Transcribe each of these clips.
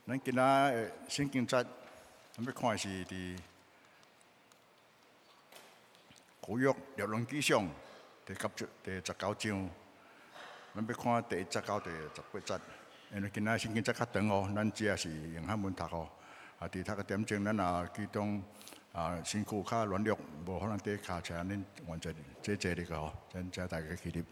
咱今仔的圣经节，咱要看的是伫古约列王纪上第19章，咱要看第1节到第18节。因为今仔圣经节较长哦，咱只是用汉文读哦。伫读个点钟，咱也其中身躯较软弱，无可能伫骹车，恁完全坐咧个吼，咱才大家起立。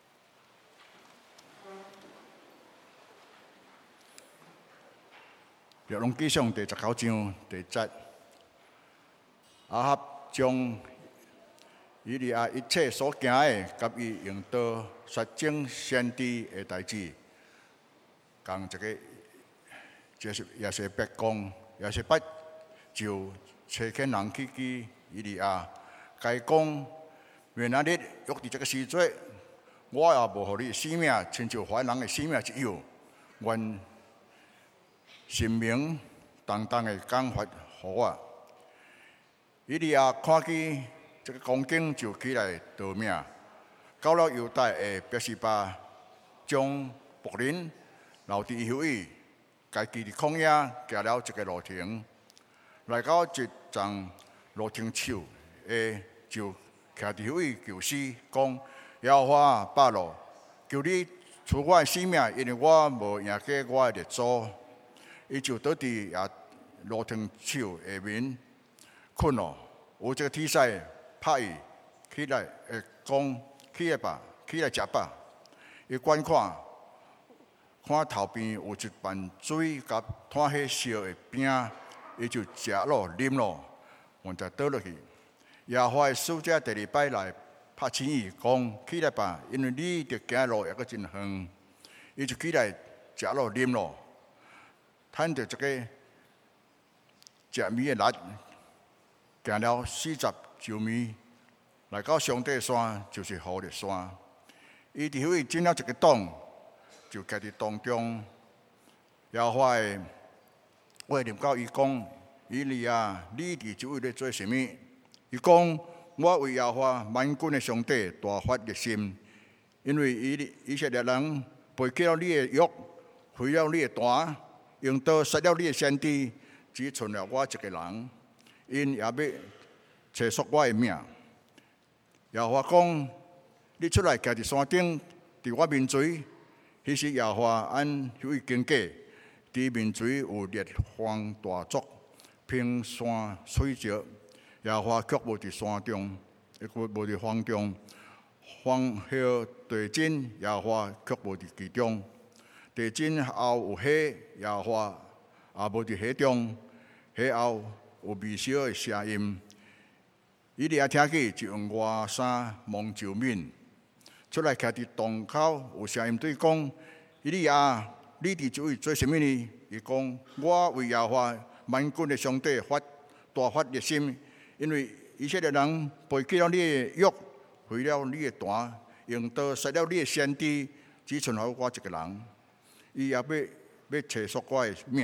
列王纪上第19章第1节，亚哈将以利亚一切所行的，甲伊用刀杀精先知的代志，讲一个就是耶洗别讲，耶洗别就找遣人去见以利亚，甲伊讲：原来你约伫这个时节，我也无互你性命，亲像凡人的性命一样，愿神明当当的讲法互我。以利亚看见这个光景，就起来逃命，到了犹大的别是巴，将仆人留伫休伊，家己伫旷野行了一个路程，来到一丛路程树的，就徛伫休伊求死，讲：耶和华巴路，求你除我的性命，因为我无赢过我的列祖。伊就倒伫路程树下面困咯。有一个天使拍伊起来，讲：起来吧，起来食吧。伊观看头边有一bàn水甲炭火烧的饼，伊就食咯，啉咯，完就倒落去。耶和华的使者第2摆来拍醒伊，讲：起来吧，因为你着行路也阁真远。伊就起来食咯，啉咯。趁着一个食米的力，行了40周米，来到上帝山，就是何烈山。伊伫迄位进了一个洞，就徛伫洞中。耶和华的话临到伊讲：以利亚，你伫这位咧做甚物？伊讲：我为耶和华万军的上帝大发热心，因为以色列人背弃了你的约，毁了你的坛。用刀杀了你的先知，只剩了我一个人，因也要找索我的命。耶和华讲：你出来徛伫山顶，伫我面前。迄时耶和华按休伊经过，伫面前有烈风大作，平山水石。耶和华却无伫山中，无伫风中。风啸地震，耶和华却无伫其中。地震后有火，耶和华也无伫火中。火后有微小的声音。以利亚听见，就用外衫蒙就面，出来徛伫洞口，有声音对讲：以利亚，你伫这位做甚物呢？伊讲：我为耶和华万军的上帝大发热心，因为以色列人背弃了你的约，毁了你的坛，用刀杀了你的先知，只剩下我一个人。伊也要找索我的命。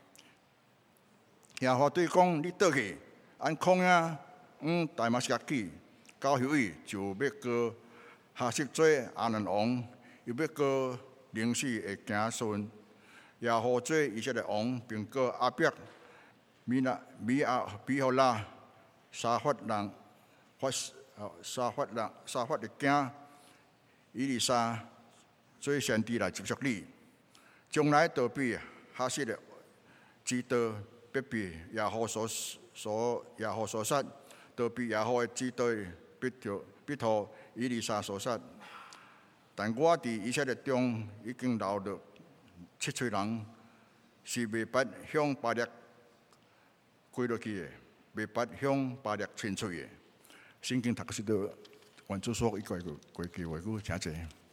耶和华对讲：你倒去，按旷野大马士革去，到休伊就要过哈色做亚兰王，又要过灵死的行顺。耶和华做以色列王，并过阿伯、米何拉、沙法的囝以利沙做先知来接续你。将来倒比哈色的之刀，必被耶和华所杀；倒比耶和华的之刀，必托以利沙所杀。但我伫以色列中已经留了7岁人，是未捌向巴力归落去的，未捌向巴力亲嘴的。圣经读个是到原主说一句过去话句，请坐。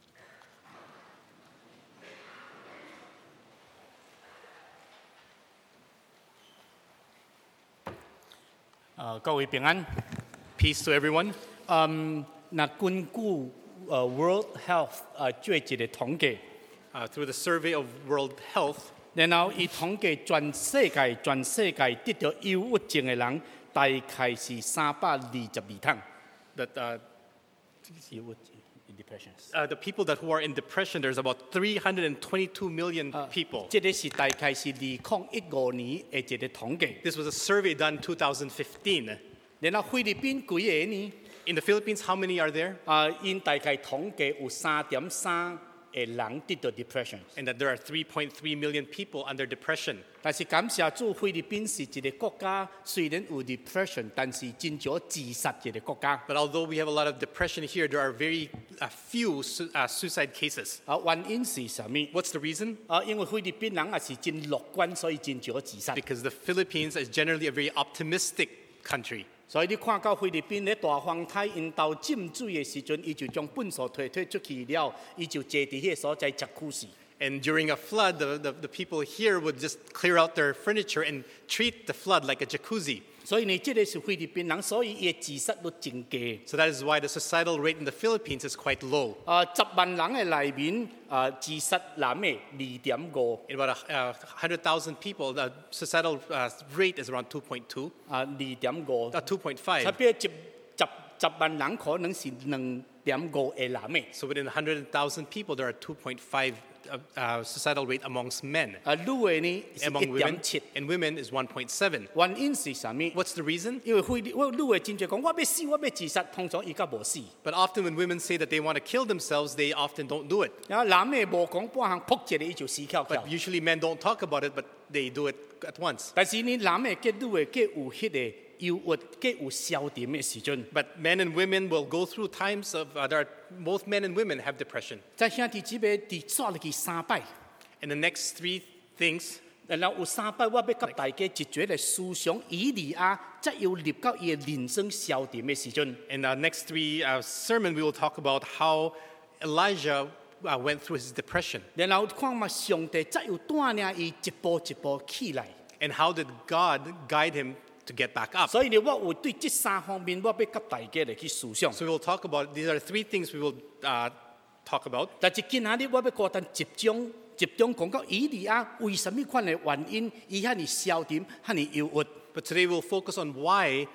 各位平安 ，peace to everyone。那根据World Health 做一个统计，through the survey of World Health， 然後伊統計全世界得到憂鬱症的人，大概是322趟。憂鬱症 depression。 The people that who are in depression, there's about 322 million people. 這個是大概是2015年嘅一個統計。 This was a survey done in 2015. 然後菲律賓幾個呢？ In the Philippines, how many are there? 因大概統計有3.3嘅人得到 depression。 And that there are 3.3 million people under depression. 但是感謝主，菲律賓是一個國家，雖然有 depression，但是真少自殺嘅國家。 But although we have a lot of depression here, there are very few suicide cases. 原因是什麼？ What's the reason? 因為菲律賓人也是真樂觀，所以真少自殺。 Because the Philippines is generally a very optimistic country. 所以你看到菲律賓咧大風颱因到浸水嘅時陣，伊就將糞掃推出去了，伊就坐喺迄個所在食苦事。 And during a flood, the people here would just clear out their furniture and treat the flood like a jacuzzi. 所以呢，這個是菲律賓人，所以伊嘅自殺率真低。 So that is why the suicidal rate in the Philippines is quite low. 10萬人嘅內面，自殺男嘅2.5， In about 100,000 people, the suicidal rate is around 2.2, 2.5。差 2.5. 別10萬人可能是2.5嘅男嘅。 So within 100,000 people, there are 2.5 suicidal rate amongst men. 女嘅呢是 Among women, 1.7。 and women is 1.7. 原因是什麼？ What's the reason? 因為女嘅真濟講，我要死，我要自殺，通常伊較無死。 But often when women say that they want to kill themselves, they often don't do it. 然後男嘅無講半項撲一個，伊就死翹 But 翹。 usually men don't talk about it, but they do it at once. 但是呢，男嘅結女嘅結有迄個憂鬱，結有消沉嘅時陣。 But men and women will go through times of, both men and women have depression. 在兄弟姊妹佇刷落去3擺， And the next three things, 然後有3擺，我要給大家一節嚟思想以利亞，則要入到伊嘅人生消沉嘅時陣。 in the next three sermon, we will talk about how Elijah went through his depression 然後看嘛，上帝則要帶領伊一步一步起來。 and how did God guide him to get back up. 所以呢，我有對這3方面，我要給大家嚟去思想。 So we will talk about, these are three things we will talk about. 但是今仔日我要個單集中講到以利亞為什麼款嘅原因，伊遐尼消沉，遐尼憂鬱。 But today we'll focus on why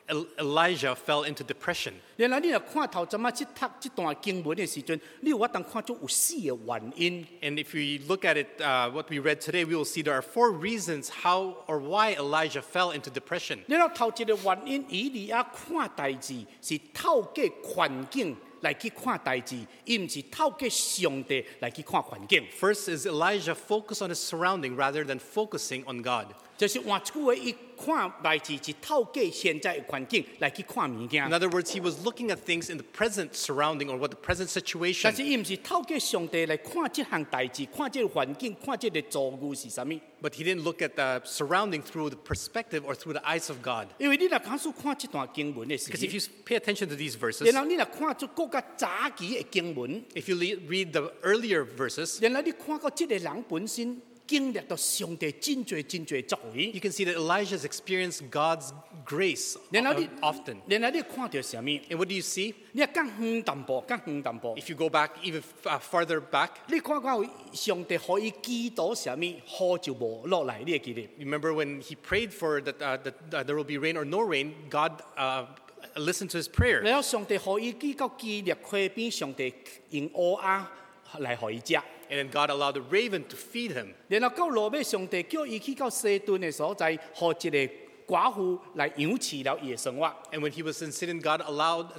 Elijah fell into depression. 然後你若看頭陣仔讀這段經文嘅時陣，你有法當看出有4個原因。 And if we look at it, what we read today, we will see there are 4 reasons how or why Elijah fell into depression. 然後頭一個原因，以利亞看代志是透過環境來去看代志，而唔是透過上帝來去看環境。 First is Elijah focused on his surrounding rather than focusing on God. 就是換一句話，伊看代志是透過現在嘅環境來去看物件 In。other words, he was looking at things in the present surrounding or what the present 但 situation. 是伊唔是透過上帝來看這項代志，看這個環境，看這個造物是啥物。 But he didn't look at the surrounding through the perspective or through the eyes of God. 因為你若假使看這段經文嘅時 Because if you pay attention to these verses, 然後你若看出更加早期嘅經文， if you read the earlier verses, 然後你看到這個人本身經歷到上帝真濟作為， you can see that Elijah has experienced God's grace 然後你 often. 然後你看到什麼？ And what do you see? 你若更遠淡薄， If you go back even farther back, 你看到上帝可以祈禱什麼，雨就無落來，你會記得？ remember when he prayed for that there will be rain or no rain, God listened to his prayer. 然後上帝可以記到基列溪邊，上帝用烏鴉來可以食。 And then God allowed the raven to feed him. 然後到落尾，上帝叫伊去到西頓嘅所在，和一個寡婦來養飼了伊嘅生活。 And when he was in Sidon, God allowed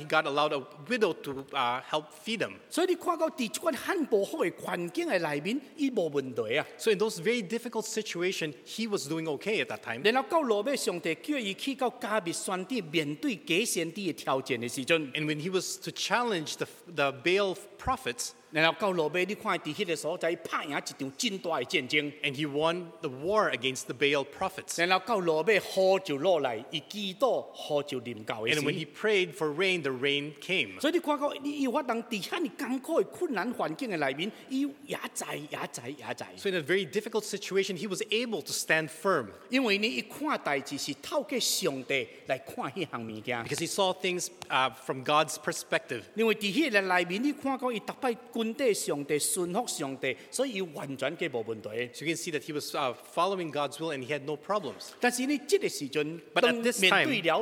a widow to help feed him. 所以你看到喺這款很不好嘅環境嘅內面，伊無問題啊。 So in those very difficult situations, he was doing okay at that time. 然後到落尾，上帝叫伊去到加密山地面對假先知嘅挑戰嘅時陣， And when he was to challenge the Baal prophets, 然後到落尾，你看喺迄個所在拍贏一場真大嘅戰爭。 and he won the war against the Baal prophets. 然後到落尾，雨就落來，伊祈禱雨就臨到嘅 And when he 時。 prayed for rain, the rain came. 所以你看到你有法當喺遐尼艱苦嘅困難環境嘅內面，伊也在。 So in a very difficult situation, he was able to stand firm 因為你一看代志是透過上帝來看迄項物件。 because he saw things from God's perspective. 因為喺迄個內面，你看到伊逐擺跟對上帝、順服上帝，所以伊完全嘅無問題。 So you can see that he was following God's will and he had no problems. 但是呢，這個時陣， But at this 面 time- 對了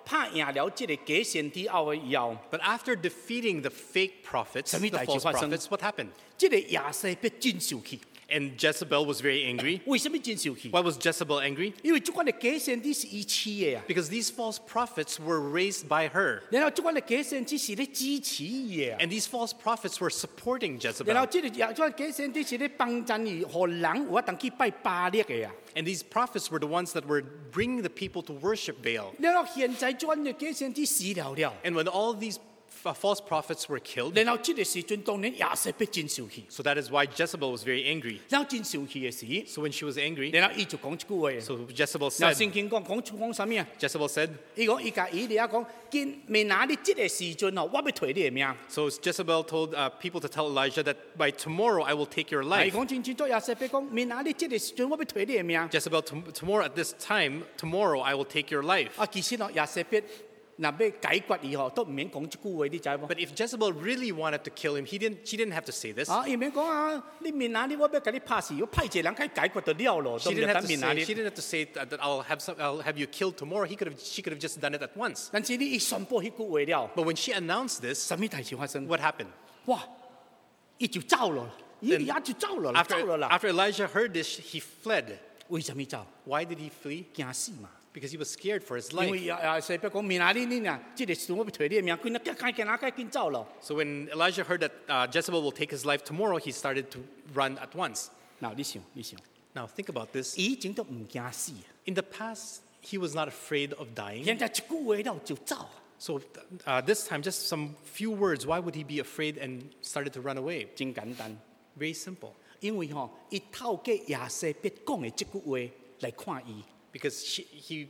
拍赢了这个假先知後以後， But after defeating the fake prophets, 什麼 the 大事 false 發生？ prophets, what happened? 這個亞西必真受氣。 And Jezebel was very angry. 為什麼真受氣？ Why was Jezebel angry? 因為這款嘅假先知是伊飼嘅啊， Because these false prophets were raised by her. 然後這款嘅假先知是咧支持伊嘅啊， And these false prophets were supporting 然後 Jezebel. 這款假先知是咧幫襯伊，互人有法當去拜巴力嘅啊。 And these prophets were the ones that were bringing the people to worship Baal. 然後現在這款嘅假先知死了了， And when all these false prophets were killed, 然後這個時陣當然亞西必真受氣， so that is why Jezebel was very angry. 然後真受氣嘅時， So when she was angry, 然後伊就講一句話。 so Jezebel 然後 said, 聖經講啥物啊？ Jezebel said, 伊講伊甲以利亞講，見未拿你這個時陣哦，我要退你嘅命。 so Jezebel told people to tell Elijah that by tomorrow I will take your 伊 life. 講真正做亞西必講，未拿你這個時陣，我要退你嘅命。 Jezebel, tomorrow at this time, tomorrow I will take your life. 啊，其實哦，亞西必若要解決伊吼，都唔免講一句話，你知無？ But if Jezebel really wanted to kill him, she didn't have to say this. 啊，伊免講啊，你未拿你，我要甲你拍死，我派一個人去解決就了咯，都 She 唔 didn't 得 have 等 to 未拿 say. 你。 She didn't have to say that I'll have you killed tomorrow. She could have just done it at once. 但是你一宣佈迄句話了， But when she announced this, 什麼代志發生？ what happened? 哇，伊就走了，以利亞就走了啦，走 After 了啦。 after Elijah heard this, he fled. 為什麼走？ Why did he flee? 驚死嘛。 Because he was scared for his 因為 life. 亞西必講，未拿你呢，這個時陣我要退你嘅命，佢趕走咯。 So when Elijah heard that Jezebel will take his life tomorrow, he started to run at once. 嗱，你想， Now think about this. 以前都唔驚死， In the past, he was not afraid of dying. 現在一句話了就走。 So this time, just some few words. Why would he be afraid and started to run away? 真簡單， Very simple. 因為吼，伊透過亞西必講嘅這句話來看伊， Because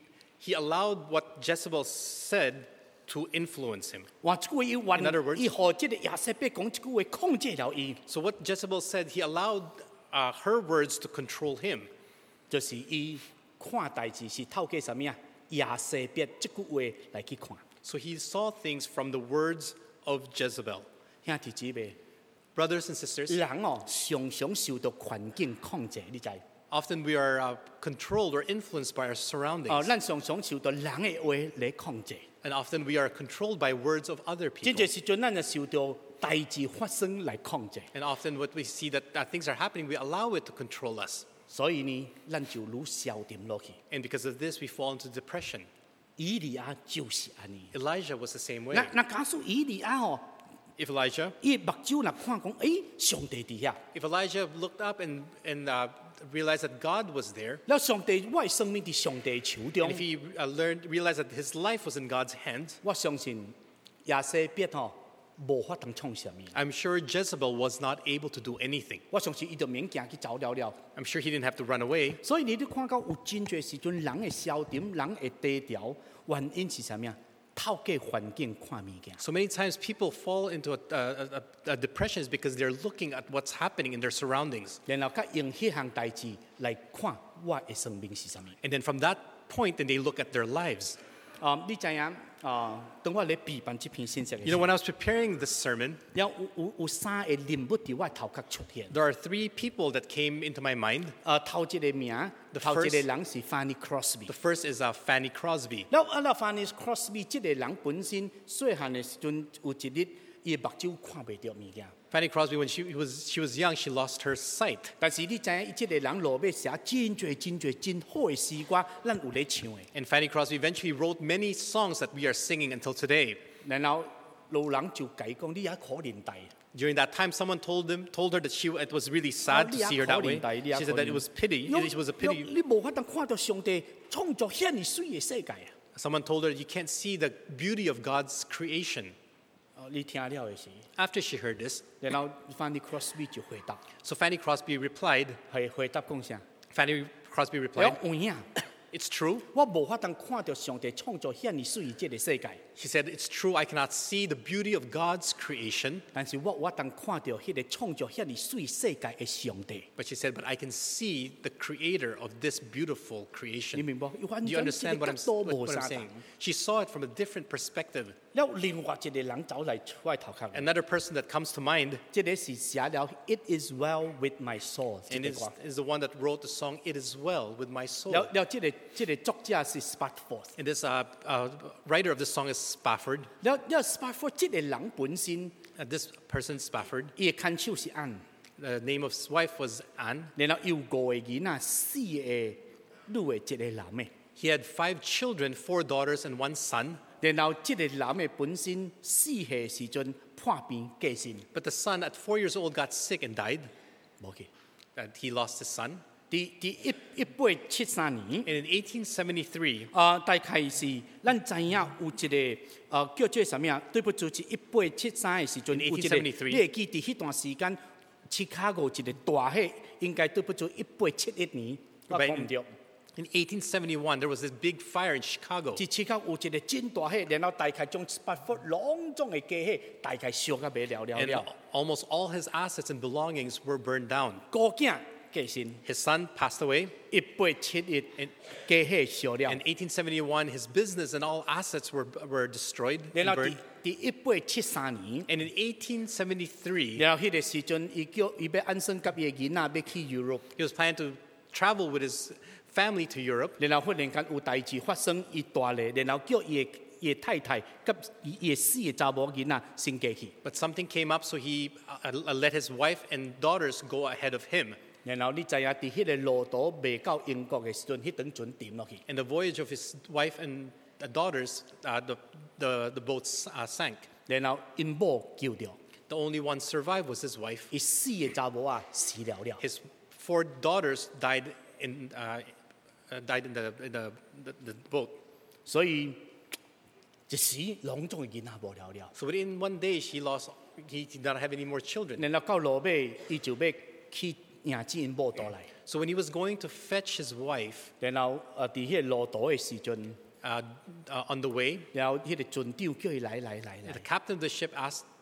he allowed what Jezebel said to influence him. 話這句話伊 In other words- 伊何這個亞西必講這句話控制了伊， So what Jezebel said, he allowed her words to control him. 就是伊看代志是透過什麼啊？亞西必這句話來去看。 So he saw things from the words of Jezebel. 兄弟姊妹， Brothers and sisters, 人哦常常受到環境控制，你知？ often we are controlled or influenced by our surroundings. 哦，咱常常受到人嘅話來控制。 And often we are controlled by words of other 真 people. 正時陣，咱就受到代志發生來控制。 And often what we see that things are happening, we allow it to control us. 所以呢，咱就愈消沉落去。 And because of this, we fall into depression. 以利亞就是安尼。 Elijah was the same way. 那假使以利亞哦， If Elijah 伊目睭若看講，誒，上帝伫遐， If Elijah looked up and realized that God was there, แล้ว上帝我嘅生命伫上帝手中 and if，he realized that his life was in God's hand, 我相信亞西必吼無法通創什麼。 I'm sure Jezebel was not able to do anything. 我相信伊就免驚去走了了。 I'm sure he didn't have to run away. 所以你都看到有真濟時陣，人會消沉，人會低調，原因是啥物啊？透過環境看物件。 So many times people fall into a depression is because they're looking at what's happening in their surroundings. 然後甲用迄項代志來看我嘅生命是啥物。 And then from that point, then they look at their lives. 你知影當我咧備辦這篇信息嘅 You know, when I was preparing this sermon, 有三個人物伫我頭殼出現。 there are three people that came into my mind. 頭一個名， The 頭一個 first- 人是 Fanny Crosby。 The first is Fanny Crosby. 嗱，Fanny Crosby 這個人本身細漢嘅時陣，有一日伊目睭看袂到物件。 Fanny Crosby, when she was young, she lost her sight. 但是你知影，伊這個人落尾寫真好嘅詩歌，咱有咧唱嘅。 And Fanny Crosby eventually wrote many songs that we are singing until today. 然後路人就講講你也可憐大。 During that time, someone told her that it was really sad to see her that way. She said that it was pity. It was a pity. 你無法通看到上帝創造遐尼水嘅世界啊！ Someone told her you can't see the beauty of God's creation. 你聽了嘅時， After she heard this, 然後 Fanny Crosby 就回答， so Fanny Crosby replied. 係回答講啥？ Fanny Crosby 我 replied, 講有影， "It's true." 我無法通看到上帝創造遐尼水嘅這個世界， She said, "It's true. I cannot see the beauty of God's creation." 但是我有通看到迄個創造遐尼水世界嘅上帝。 But she said, "But I can see the creator of this beautiful 你 creation." 明白？完 Do you 全 understand 這個 what 角度 I'm 無 saying? 相同。 She saw it from a different perspective. 了另外一個人走嚟我頭殼， Another person that comes to mind 即個是寫了 It is well with my soul 呢 and 個歌。 is the one that wrote the song It Is Well With My Soul. 了這個作者是 Spafford。 And this writer of this song is Spafford. 了 Spafford 這個人本身， This person, Spafford, 伊嘅看手是按， the name of his wife was Anne. 然後有5個囡仔，4個女嘅，一個男嘅。 He had 5 children, 4 daughters and 1 son. 然後這個男嘅本身4歲時陣破病過身， But the son at 4 years old got sick and died. 冇嘅。 And he lost his son. 喺1873年。 And in 1873, 大概是咱知影有一個叫做什麼啊？對不住，是1873的時陣，有一個你會記伫迄段時間，芝加哥一個大火，應該對不住1871年，我講唔對。 in 1871, there was this big fire in Chicago. 在芝加哥有一個真大火，然後大概將800隆重的家伙，大概燒到未了 And almost all his assets and belongings were burned down. 個囝過身， His son passed away. 1871家伙燒了 In。1871, his business and all assets were destroyed 然 and 後 burned. 喺1873年。 And in 1873, 然後迄個時陣，伊要安生甲伊嘅囡仔要去 Europe， he was planning to travel with his family to Europe. 然後忽然間有代志發生，伊大咧，然後叫伊嘅太太甲伊嘅4個查某囡仔先過去， But something came up, so he let his wife and daughters go ahead of him. 然後你知影伫迄個路途未到英國嘅時陣，迄陣船沉落去， And the voyage of his wife and daughters, the boats sank. 然後因某救着， The only one survived was his wife. 伊4個查某仔死了了， His 4 daughters died in the boat. 所以一時隆重嘅囡仔無了了， So within one day, he did not have any more children. 然後到路尾，伊就要去迎接因某倒來， So when he was going to fetch his wife 然後伫迄個路途嘅時陣， on the way, 然後迄個船長叫伊來 the。captain of the ship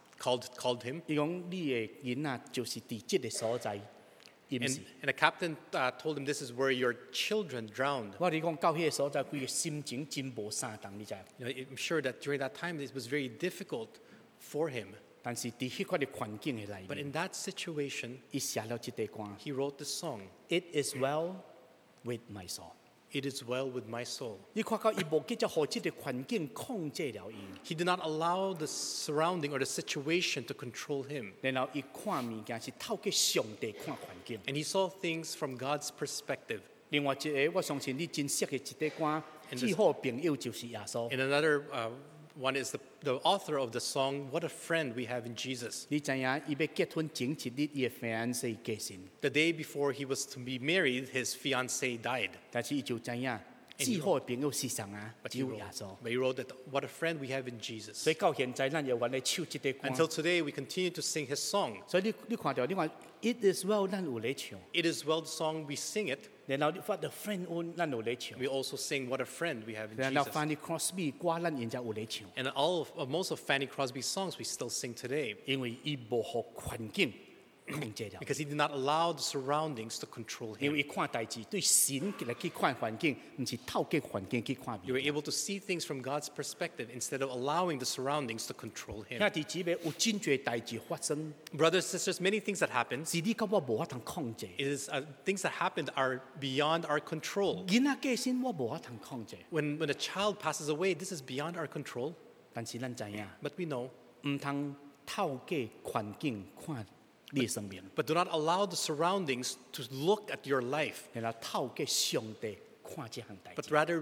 called him. 伊講你嘅囡仔就是伫即個所在，淹 And 死。 the captain told him, this is where your children drowned. 我哋講到迄個所在，規個心情真無相同，你知？ I'm sure that during that time, it was very difficult for him. 但是伫迄款嘅環境嘅內 But 面， in that situation, 伊寫了一個歌 he wrote this song, ：It is well with my soul。 It is well with my soul. 你看到伊無急着互即個環境控制了伊， He did not allow the surrounding or the situation to control him. 然後伊看物件是透過上帝看環境。 And he saw things from God's perspective. 另外一個，我相信你真識嘅一個歌， And 最好的朋友就是耶穌。 And another one is the author of the song, What a Friend We Have in Jesus. 你知影，伊要結婚前一日，伊嘅 fiancé過身， The day before he was to be married, his fiancée died. 但是伊就知影，最好的朋友是誰啊？ But 只 he 有 wrote, 耶穌。 but he wrote that, What a friend we have in Jesus. 所以到現在，咱又原來唱這個歌。 Until today, we continue to sing his song. 所以你看到，你看 It is well，咱有咧唱。 It is well the song, we sing it. 然後你發的 friend on，咱有咧唱。 We also sing What a Friend We Have in 然後 Jesus. Fanny Crosby 歌，咱現在有咧唱， And most of Fanny Crosby's songs we still sing today 因為伊無互環境控制了。 because he did not allow the surroundings to control 因 him. 為伊看代志，對神來去看環境，唔是透過環境去看 You 物 were able to see things from God's perspective instead of allowing the surroundings to control 兄 him. 弟姊妹，有真濟代志發生， Brothers, sisters, many things that happen. 是你甲我無法通控制。 It is things that happened are beyond our control. 囡仔過身，我無法通控制。 When a child passes away, this is beyond our control. 但是咱知影， But we know. 唔通透過環境看你嘅生命， But do not allow the surroundings to look at your life, 然後透過上帝看這項代 but 志。 rather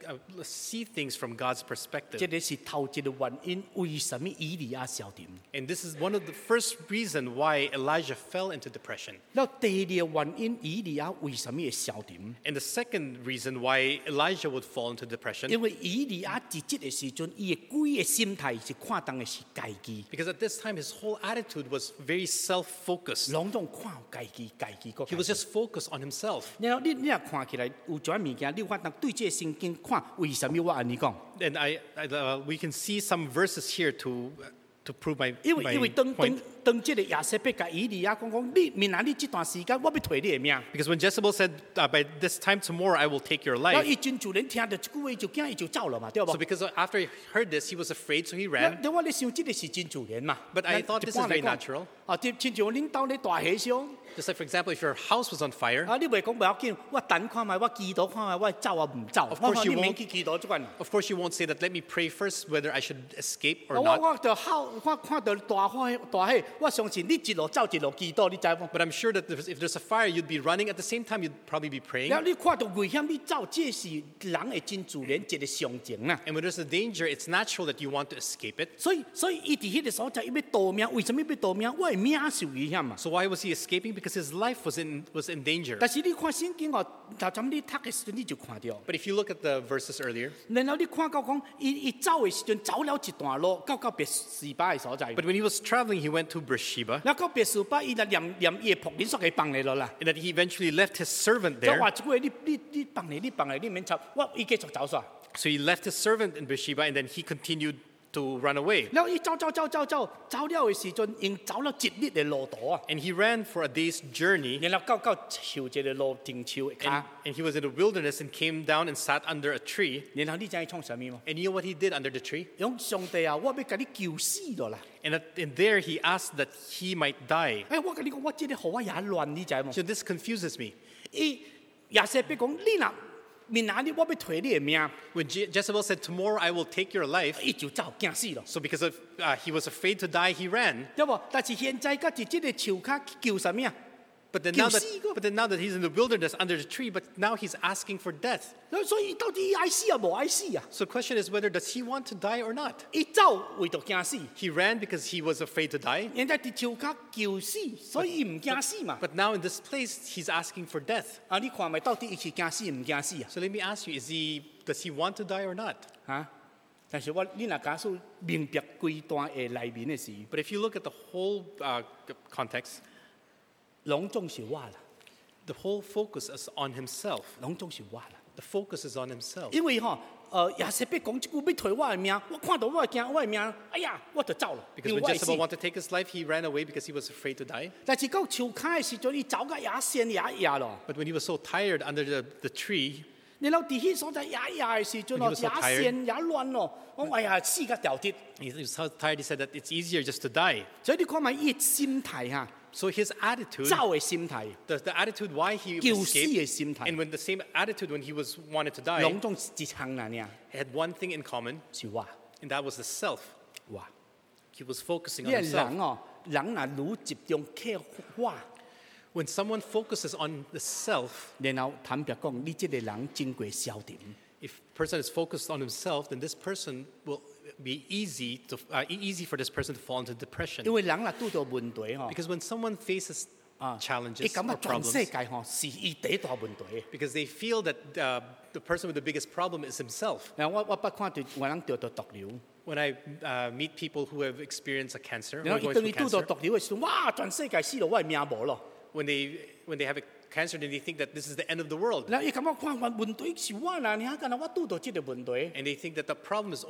see things from God's 這 perspective. 個是頭一個原因，為什麼以利亞消沉？ And this is one of the first reason why Elijah fell into depression. 然後第二個原因，以利亞為什麼會消沉？ And the second reason why Elijah would fall into depression, 因為以利亞喺這個時陣，伊嘅規個心態是看當嘅是家己， because at this time his whole attitude was very self-focused. 攏總看家己，家己個 He was just focused on himself. 然後你若看起來有一物件，你有法當對這個聖經看，為什麼我安尼講？ And we can see some verses here to to prove my 因為 my 當 point. 即個亞瑟伯甲以利亞講，你明仔你這段時間我要退你的命。 Because when Jezebel said, by this time tomorrow I will take your 然後 life. 伊真自然聽到這句話，伊就驚，伊就走了嘛，對不 So？because after he heard this, he was afraid, so he 那 ran. 對我咧想，這個是真自然嘛。 But I thought this is very natural. 啊，親像恁兜咧大火燒， Just like, for example, if your house was on fire, 啊，你袂講唔要緊，我等看賣，我祈禱看賣，我走啊唔走。 Of course 我 you 你免 won't- 去祈禱這款。 of course you won't say that, let me pray first whether I should escape or 我 not. 我就好，我看到大火大火，我相信你一路走一路祈禱，你知無？ But I'm sure that if there's a fire, you'd be running. At the same time, you'd probably be praying. 然後你看到危險，你走，這是人嘅真自然一個象徵啦。 And when there's a danger, it's natural that you want to escape it. 所以伊伫迄個所在，伊要逃命，為什麼要逃命？我的命受危險嘛。 So why was he escaping? Because his life was in danger. 但是你看聖經哦，頭先你讀嘅時陣你就看到， But if you look at the verses earlier, 然後你看到講，伊走嘅時陣走了一段路，到別是巴嘅所在。 but when he was traveling, he went to Beersheba, 然後到別是巴，伊就念伊嘅僕人所嘅放嚟落啦。 and that he eventually left his servant 就 there. 話一句話，你放嚟，你免插，伊繼續走煞。 So he left his servant in Beersheba, and then he continued to run away. 然後伊走了嘅時陣，因走了一日嘅路途啊。 And he ran for a day's journey, 然後到樹一個路定樹嘅 and, 卡， and he was in the wilderness and came down and sat under a tree. 然後你知伊創啥物嗎？ And you know what he did under the tree? 講上帝啊，我要甲你救死咗啦！ And there he asked that he might die. 我甲你講，我這個好我也亂，你知無？ So this confuses me. 伊亞瑟別講，你若明仔日我要退你嘅命， When Jezebel said, tomorrow I will take your life, 伊就走，驚死咯， so because of he was afraid to die, he ran. 對無？但是現在甲伫這個樹卡救啥物啊？ But then now that he's in the wilderness under the tree, but now he's asking for death. 所以到底伊愛死啊，無愛死啊？ So the question is whether does he want to die or not? 伊走為着驚死， He ran because he was afraid to die. 現在伫樹卡救死，所以伊唔驚死嘛。 But now in this place, he's asking for death. 啊，你看咪到底伊是驚死唔驚死啊？ So let me ask you, does he want to die or not? 嚇！但是你若假使明白規段嘅內面嘅事， But if you look at the whole context, 攏總是我啦， the whole focus is on himself. 攏總是我啦。 The focus is on himself. 因為亞瑟別講一句要退我的命，我看到我的命，哎呀，我就走了。 Because 因為 when 我會死 Jezebel wanted to take his life, he ran away because he was afraid to die. 但是到樹卡的時陣，伊走甲也先也咯。 But when he was so tired under the tree, 然後伫迄所在也的時陣 When he was so 也 tired 先也亂咯。我哎呀，死甲掉跌。 he was so tired, he said that it's easier just to die. 所以你看埋伊的心態嚇， So his attitude, 走的心態， the attitude why he 救死 escaped, 的心態， and when the same attitude when he wanted to die, 攏總是一項啦呢， had one thing in common, 是我。 and that was the self. 我， He was focusing 你 on 係 himself. 人哦，人若愈集中去我， When someone focuses on the self, 然後坦白講，你這個人真過消沉。 if a person is focused on himself, then this person will be easy for this person to fall into depression. 因為人若拄到問題吼， Because when someone faces 伊 challenges 感 or 覺全 problems, 世界吼是伊第一大問題。 because they feel that the person with the biggest problem is himself. 然後我不看到有人得到毒瘤， When I meet people who have experienced a cancer, who 然 are 後伊 going 當 through 伊拄到 cancer, 毒瘤嘅時候，哇！全世界死了，我嘅命無咯。 when they have a cancer, then they think that this is the end of the world. 然後伊感覺看問題是我啦，你睇干那我拄到這個問題。 And they think that the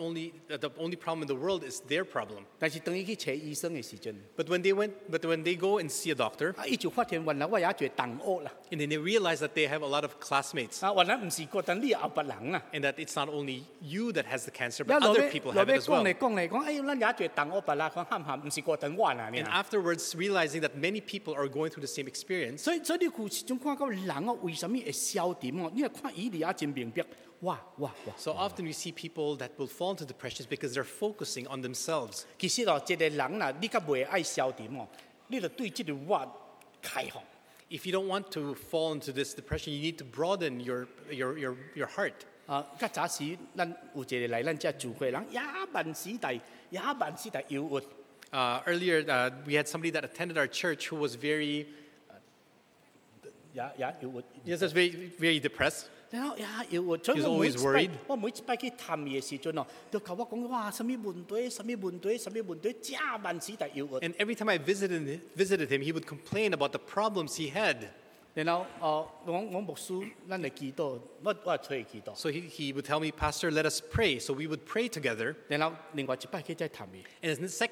only problem in the world is their problem. 但是當伊去找醫生嘅時陣， But when they go and see a doctor, 伊就發現原來我有一個同學啦， and then they realize that they have a lot of classmates, 原來唔是個等你後別人啦。 and that it's not only you that has the cancer, 然 but 後 other people 落 have 尾 it as well. 講，哎，咱有一個同學別啦，講喊喊，唔是個等我啦，你 And 啊。 afterwards, realizing that many people are going through the same experience, 所以你有時陣看到人哦，為什麼會消沉哦？你係看以利亞真明白，哇！ so often we see people that will fall into depressions because they're focusing on themselves. 其實哦，一個人啦，你較袂愛消沉哦，你就對這個我開放。 If you don't want to fall into this depression, you need to broaden your heart. 較早時，咱有一個來咱這聚會人，也萬時代憂鬱。 Earlier, we had somebody that attended our church who was very, 也憂鬱。 yes, was very depressed. 然後也憂鬱，所以 He's 我每 always 一 worried. 擺我每一擺去探伊嘅時陣哦，就甲我講哇，什麼問題，這萬時代憂鬱。 And every time I visited him, he would complain about the problems he had. 然後我牧師，咱嚟祈禱，我出去祈禱。 So he would tell me, Pastor, let us pray. So we would pray together. 然後另外一擺佢再談伊， And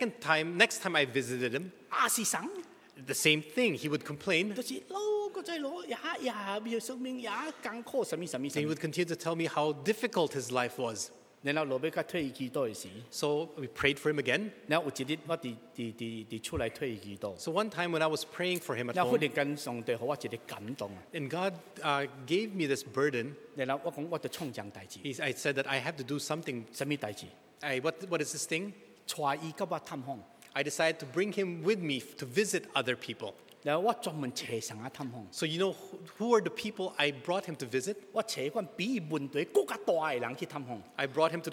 next time I visited him, 是神， the same thing. He would complain. 就是攞個再攞也生命也艱苦，什麼什麼 And 什 he 麼。 would continue to tell me how difficult his life was. 然後落尾佢退祈禱嘅時， So we prayed for him again. 然後有一日我哋出嚟退祈禱， So one time when I was praying for him at 然後忽 home, 然間上帝給我一個感動， and God gave me this burden, 然後我講我就創樣代志， I said that I have to do something. 什麼代志？ What is this thing? 帶伊甲我探訪， I decided to bring him with me to visit other people. 然後我專門找神啊探訪， So you know who are the people I brought him to visit? 我找阮比伊問題更加大嘅人去探訪。 I brought him to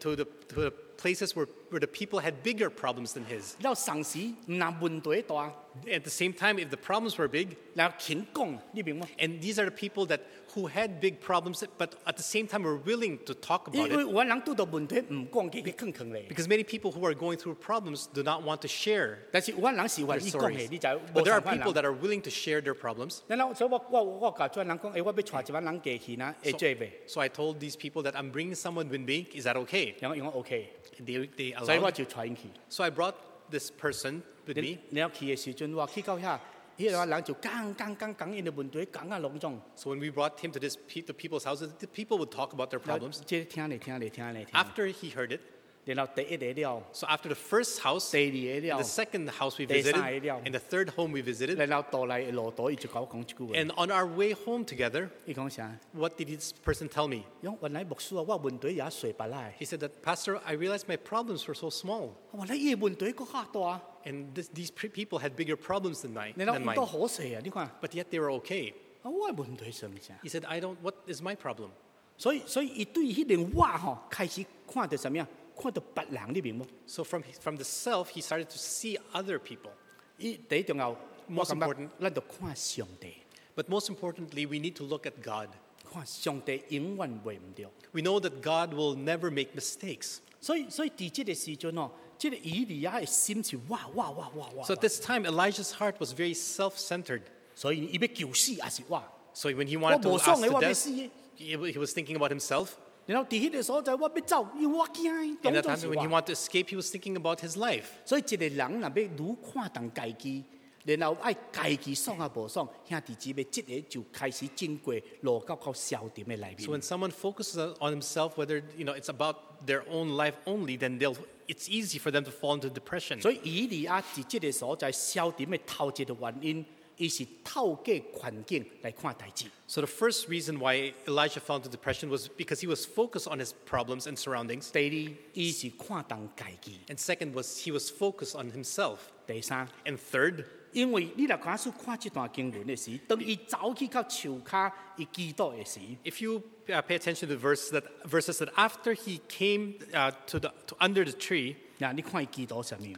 the places where the people had bigger problems than his. 然後同時唔但問題大， At the same time, if the problems were big, 然後肯講，你明嗎？ and these are the people who had big problems, but at the same time were willing to talk 因 about 為 it. 有人拄到問題唔講，佢囥囥咧。 Because many people who are going through problems do not want to share 但是有人是願 their 意講嘅， stories. 你就 But 無 there are 相關 people 人。 that are willing to share their problems. 然後所以我教咗人講，我要帶一班人過去啦，會做未？ So I told these people that I'm bringing someone with me. Is that okay? 然後我 OK， They 所以我 allowed. 就帶因去。 So I brought this person with me. 然後去嘅時陣，我去到遐，迄個人就講因嘅問題，講啊攏種。 So when we brought him to the people's houses, the people would talk about their 然後 problems. 即係聽。 After he heard it, 然後第一個了， so after the first house, 第二個 the 了， second house we 第三 visited, 個了。 and the third home we visited, 然後到嚟路途，伊就甲我講一句話。 and on our way home together, 伊講啥？ what did this person tell me? 講原來牧師啊，我問題也碎白來。 He said that, Pastor, I realized my problems were so small, 原來伊嘅問題更加大。 and these people had bigger problems than 然後 than 伊都 mine. 好勢啊！你看， But yet they were okay. 我嘅問題是乜嘢？ He said, what is my problem? 所以伊對迄個我吼開始看到什麼？看到別人，你明冇？ So from the self, he started to see other people. 伊第一重要， Most 我感覺 important 咱就看上帝， But most importantly, we need to look at God. 看上帝永遠會唔掉。 We know that God will never make mistakes. 所以喺這個時陣哦，這個以利亞嘅心是哇！ So at this time, Elijah's heart was very self-centered. 所以伊要救死也是我。 So when he wanted to 我無 ask 爽嘅， to 我要 death, 死嘅。 he was thinking about himself. 然後喺迄個所在，我要走，因為我驚， And 當 at 作 that 是 time, when he 我。 wanted to escape, he was thinking about his life. 所以一個人若要愈看重家己，然後愛家己爽啊無爽，兄弟姊妹，即個就開始經過落到消沉嘅內 So 面。 when someone focuses on himself, whether it's about their own life only, then it's easy for them to fall into depression. 所以以利亞喺即個所在消沉嘅頭一個原因，伊是透過環境來看代志。 So the first reason why Elijah fell into depression was because he was focused on his problems and surroundings. 第二，伊是看重家己。 And second was he was focused on himself. 第三， And third, 因為你若假使看這段經文嘅時，當伊走去到樹骹伊祈禱嘅時， if you pay attention to the verses that after he came to under the tree, 嗱，你看伊祈禱什麼？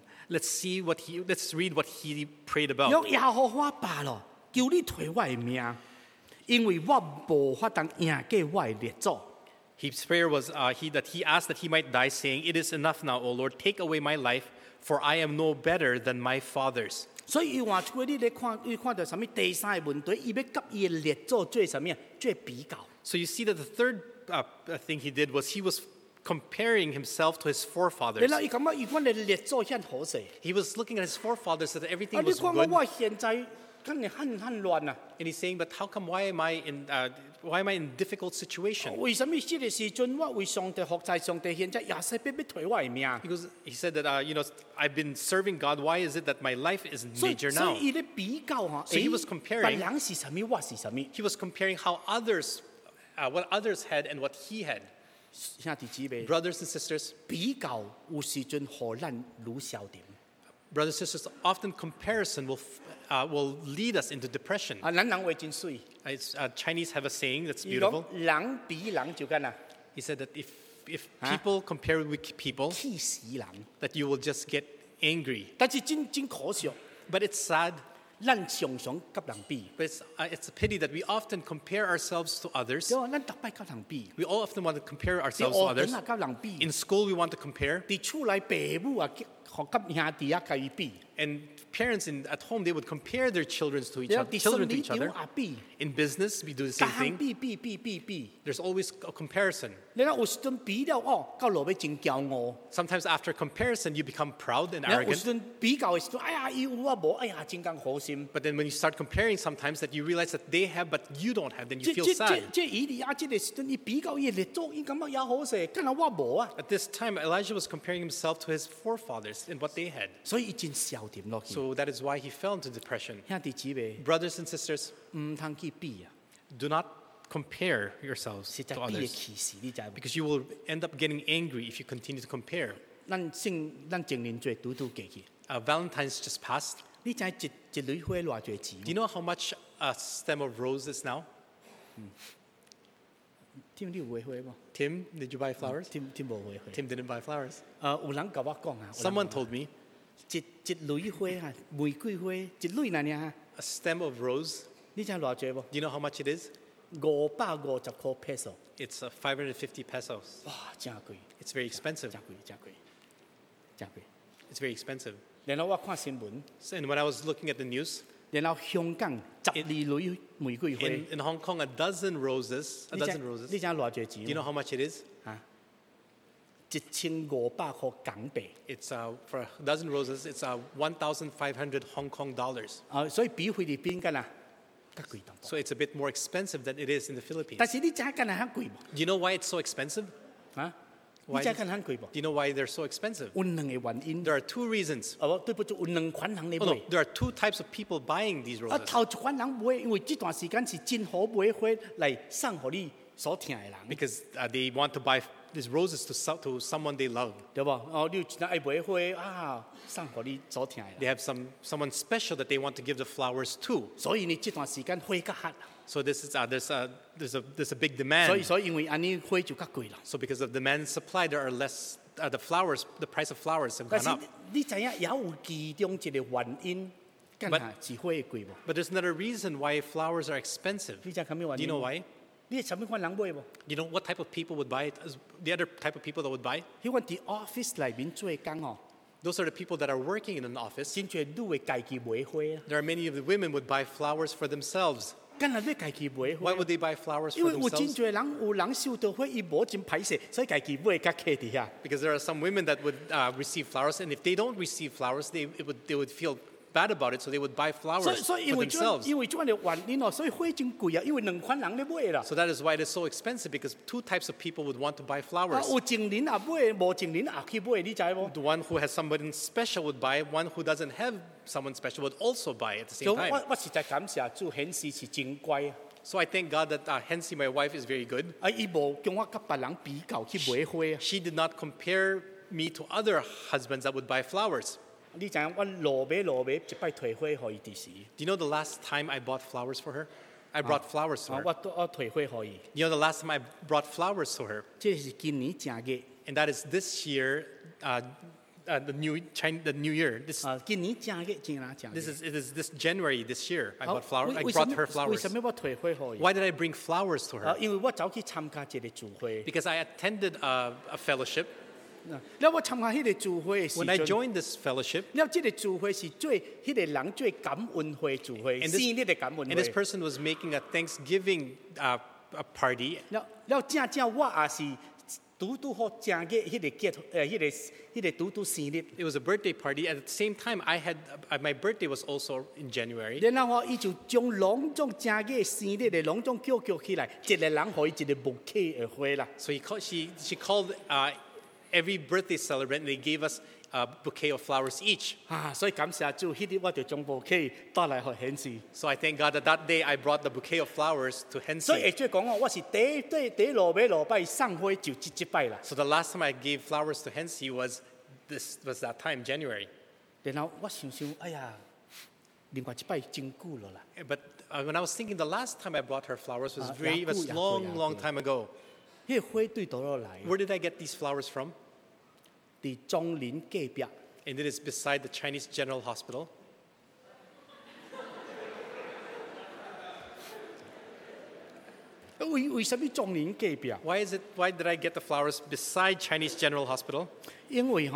let's read what he prayed about. 約耶和華爸咯，求你退我嘅命，因為我無法當贏過我嘅列祖。 His prayer was that he asked that he might die, saying, "It is enough now, O Lord, take away my life, for I am no better than my fathers." 所以伊話出你咧看到什麼第三個問題，伊要甲伊嘅列祖做什麼？做比較。 So you see that the third thing he did was he was comparing himself to his 你 forefathers. 諗伊感覺伊款嘅列祖顯好勢。 He was looking at his forefathers that 啊！ everything 你 was 看 good, 我現在肯定很亂啊！ and he's saying, "But how come? Why am I in difficult situation?" 為什麼呢個時陣我為上帝服在上帝現在也是必退我嘅命？ He said that I've been serving God. Why is it that my life is in 所以 danger 所 now? 以伊咧比較嚇， So he was comparing- 別人是什麼，我是什麼。 He was comparing what others had and what he had. 兄弟姊妹， Brothers and sisters, 比較有時陣互咱愈消沉。 brothers and sisters, often comparison will lead us into depression. 啊，咱人話真水， Chinese have a saying that's 伊 beautiful. 講人比人就緊啊， He said that if Huh? people compare with people, 氣死人。 that you will just get angry. 但是真可惜， But it's sad. 咱常常甲人比， But it's a pity that we often compare ourselves to others. 對啊，咱逐擺甲人比， We all often want to compare 你 ourselves to 學 others. 堂啊甲人比， In school, we want to compare. 佇厝內爸母啊甲兄弟啊甲伊比， And parents at home, they would compare their children to each 然 other. 後啲 Children 生 to 理 each 場 other. 也比， In business, we do the 甲 same 行 thing. 比。 There's always a comparison. 然後有時陣比了哦，到落尾真驕傲。 Sometimes after comparison, you become proud and 然後有 arrogant. 時陣比較嘅時候，哎呀，伊有我無，哎呀，真咁好心。 But then when you start comparing, sometimes that you realize that they have, but you don't have, then you 即 feel 即 sad. 即即以利亞即個時陣，伊比較伊嚟做，伊感覺也好勢，敢若我無啊。 At this time, Elijah was comparing himself to his forefathers and what they had. 所以伊真消沉落去。 So that is why he fell into depression. 兄弟姊妹， Brothers and sisters, 唔通去比啊， do not compare yourselves 實在 to 比嘅 others, 歧視，你知無？ because you will end up getting angry if you continue to compare. 咱情人節拄過去， Valentine's just passed. 你知一蕊花偌濟錢 Do？you know how much a stem of rose is now? 添你有買花無？ Tim, did you buy flowers? 添無買花。 Tim didn't buy flowers. 有人甲我講啊， Someone told me 一蕊花啊，玫瑰花一蕊那爾啊， a stem of rose. 你知偌濟無？ Do you know how much it is? 550塊 peso， It's 550 pesos. 哇，真貴， It's very expensive. 真貴，真貴，真貴。 It's very expensive. 然後我看新聞， So, and when I was looking at the news, 然後香港12蕊玫瑰花， in Hong Kong, a dozen roses. 你知你知偌濟錢 Do you know how much it is? 啊？1500塊港幣。 It's for a dozen roses. It's 1,500 Hong Kong dollars. 所以比菲律賓敢若較貴淡薄。 So it's a bit more expensive than it is in the Philippines. 但是你知敢若較貴無？ Do you know why it's so expensive? 啊？你 Why 知 is- 敢若較貴無？ Do you know why they're so expensive? 有兩個原因。 There are two reasons. 對不住，有兩款人嚟 Oh, no, 買。 there are two types of people buying these 啊， roses. 頭一款人買，因為這段時間是真好買花來送給你所疼的人， Because they want to buy these roses to someone they love. 對不？哦，你有一日愛買花啊，送給你所疼的 They 人， have someone special that they want to give the flowers to. 所以呢，這段時間花較黑， So this is there's a big 所以 demand. 所以因為安尼花就較貴啦。 So because of demand and supply, there are less the price of flowers have 但 gone 是 up. 你知影也有其中一個原因，干若是花會貴無？ But there's another reason why flowers are expensive. 你知咩原 Do 因？ you know why? 你係什麼款人買無？ You know what type of people would buy it? The other type of people that would buy? 迄款佇 office 內面做工哦， Those are the people that are working in an office. 真侪女會家己買花啊， There are many of the women would buy flowers for themselves. 干若要家己買花 Why。would they buy flowers 因 for 為有真 themselves? 侪人有人收到花，伊無真歹勢，所以家己買甲客佇遐。 Because there are some women that would receive flowers, and if they don't receive flowers, they would feel bad about it, so they would buy 所 flowers 以所以 for 因為 themselves. 因為這樣的原因哦，所以花真貴啊，因為兩款人咧買啦。 So that is why it is so expensive, because two types of people would want to buy 啊， flowers. 有情人也買，無情人也去買，你知無？ The one who has somebody special would buy, one who doesn't have someone special would also buy at the 所 same 以 time. 我實在感謝主顯示是真乖啊！ So I thank God that Hensi, my wife, is very good. 啊，伊無叫我甲別人比較去買花啊！ She did not compare me to other husbands that would buy flowers. 你知影我落尾一擺退花互伊啲時， Do you know the last time I bought flowers for her? I brought flowers to 啊， her. 我退花互伊， You know the last time I brought flowers to her? 這是今年正月， And that is this year, the new year. This 啊，今年正月正啦正月。 it is this January this year. I 好 bought flowers. I 為 brought her 為 flowers. 什麼我退花互伊？ Why did I bring flowers to 啊， her? 因為我走去參加一個聚會， Because I attended a fellowship. 了我參加迄個聚會的時 When I 陣， joined this fellowship, 了這個聚會是最迄個人最感恩會聚會， And 生 this- 日的感恩 and this 會。 person was making a Thanksgiving a party. 了正我也是拄好正月迄個迄個拄生日。 It was a birthday party. At the same time, my birthday was also in January. 然後伊就將隆重正月生日的隆重叫起來，一個人互伊一個bouquet的花啦。 So she called every birthday celebrant, and they gave us a bouquet of flowers each. 啊，所以感謝主，迄日我就將 bouquet 帶來互顯示。 So I thank God that day I brought the bouquet of flowers to 所以 Hensi. 會做講哦，我是第一落擺送花就即擺啦。 So the last time I gave flowers to Hensi was that time, January. 然後我想，哎呀，另外一擺真久了啦。 But when I was thinking, the last time I brought her flowers was Yaku, was Yaku, long Yaku. time ago. 迄個花對倒落來， Where did I get these flowers from? 佇中林隔壁。 And it is beside the Chinese General Hospital. 為什麼中林隔壁？ Why did I get the flowers beside Chinese General Hospital? 因為吼，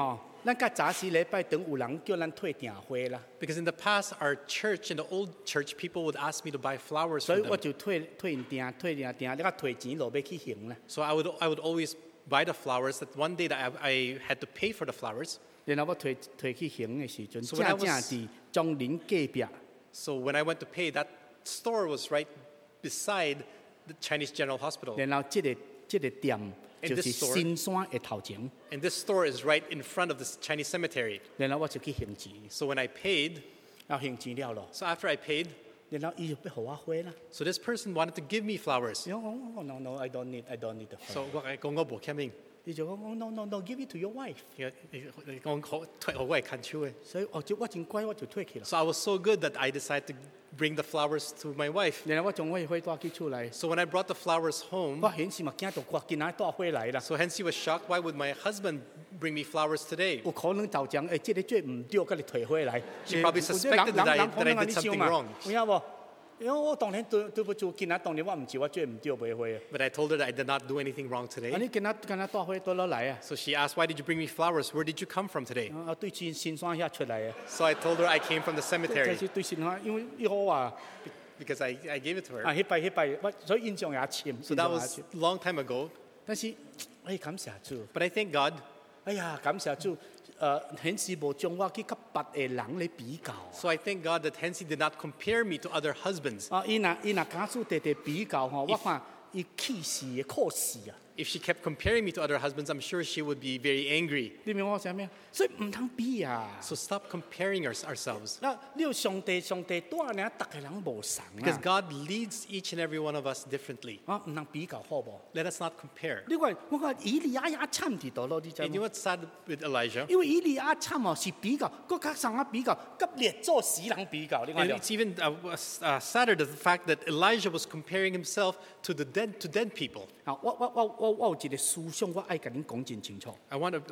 咱甲早时礼拜堂有人叫咱退订花啦， Because in the past, our church, in the old church, people would ask me to buy flowers 所 for 以我 them. 就退因订，你甲退钱落要去行啦。 So I would always buy the flowers. That one day that I had to pay for the flowers. 然後我退去行的時陣， So when I 正 was- 伫中林隔壁， So when I went to pay, that store was right beside the Chinese General Hospital. 然後這個店 In 就是 this store- 新山的頭前， And this store is right in front of this Chinese cemetery. 然後我就去行錢， So when I paid, 然後行錢了咯， so after I paid, 然後伊就要給我花啦。 so this person wanted to give me flowers. 然後我講 no I don't need the So flower。 我講我冇簽名， 伊就講no give it to your wife。 你講好退好我係近處嘅。 所以我真乖，我就退去了。 So I was so good that I decided to bring the flowers to my wife. 然後我將我的花帶去厝內， So when I brought the flowers home, 我顯時嘛驚到我今仔帶花來啦。 so Hensi was shocked. Why would my husband bring me flowers today? 有可能就講這個做唔對，甲你退回來。 She probably suspected that I did something wrong. 有影無？因為我當然對不住，今仔當然我唔知我做唔對買花啊。 But I told her that I did not do anything wrong 啊， today. 你今仔帶花倒落來啊？ So she asked, "Why did you bring me flowers? Where did you come from today?" 啊，對新山遐出來啊。 So I told her I came from the 這 cemetery 是對新山，因為以後啊， because I gave it to 啊， her. 迄擺，我所以印象也深。 So that was a long time ago. 但是，哎，感謝主， But I thank God. 哎呀，感謝主，顯示無將我去甲別個人嚟比較。 So I thank God that Hensi did not compare me to other husbands. 啊，伊若假使地比較吼，我看伊氣死嘅酷死啊！ If she kept comparing me to other husbands, I'm sure she would be very angry. 你明我講咩？所以唔通比啊！ So stop comparing ourselves. 那你有上帝帶領，逐個人無相 Because 啊！ God leads each and every one of us differently. 啊，唔通比較好無？ Let us not compare. 你看，我講以利亞也慘伫倒咯，你知 And you 無？ know what's sad with Elijah? 因為以利亞慘哦，是比較，佮較上啊比較，甲列祖死人比較，你看 And 到？ it's even sadder the fact that Elijah was comparing himself to dead people. 啊，我有一個思想，我愛甲恁講真清楚。 I want